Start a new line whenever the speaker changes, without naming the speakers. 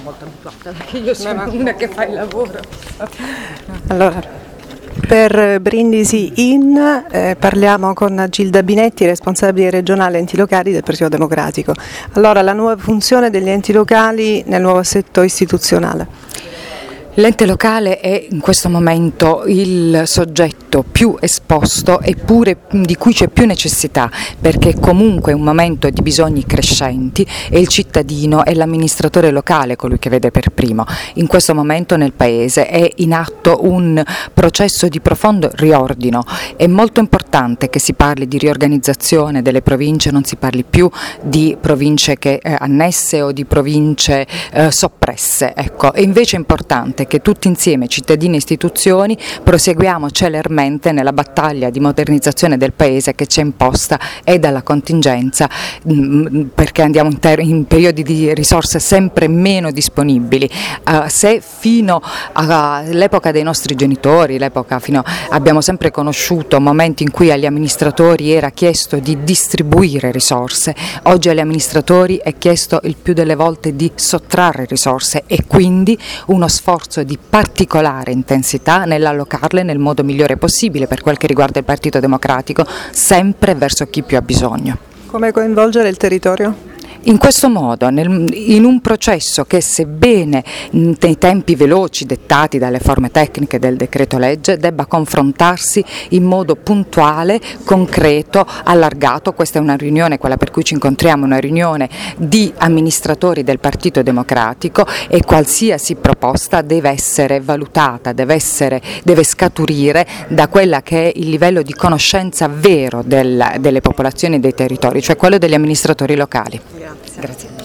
molto abituata perché io sono una che fa il lavoro.
Allora, per Brindisi parliamo con Gilda Binetti, responsabile regionale enti locali del Partito Democratico. Allora, la nuova funzione degli enti locali nel nuovo assetto istituzionale.
L'ente locale è in questo momento il soggetto più esposto e pure di cui c'è più necessità, perché comunque è un momento di bisogni crescenti e il cittadino è l'amministratore locale colui che vede per primo. In questo momento nel Paese è in atto un processo di profondo riordino. È molto importante che si parli di riorganizzazione delle province, non si parli più di province annesse o di province soppresse. Ecco. E invece è importante che tutti insieme, cittadini e istituzioni, proseguiamo celermente nella battaglia di modernizzazione del Paese che ci è imposta e dalla contingenza, perché andiamo in periodi di risorse sempre meno disponibili. Se fino all'epoca dei nostri genitori, abbiamo sempre conosciuto momenti in cui agli amministratori era chiesto di distribuire risorse, oggi agli amministratori è chiesto il più delle volte di sottrarre risorse e quindi uno sforzo di particolare intensità nell'allocarle nel modo migliore possibile per quel che riguarda il Partito Democratico, sempre verso chi più ha bisogno.
Come coinvolgere il territorio?
In questo modo, in un processo che, sebbene nei tempi veloci dettati dalle forme tecniche del decreto legge, debba confrontarsi in modo puntuale, concreto, allargato. Questa è una riunione, quella per cui ci incontriamo, una riunione di amministratori del Partito Democratico e qualsiasi proposta deve essere valutata, deve scaturire da quella che è il livello di conoscenza vero delle popolazioni e dei territori, cioè quello degli amministratori locali.
Grazie.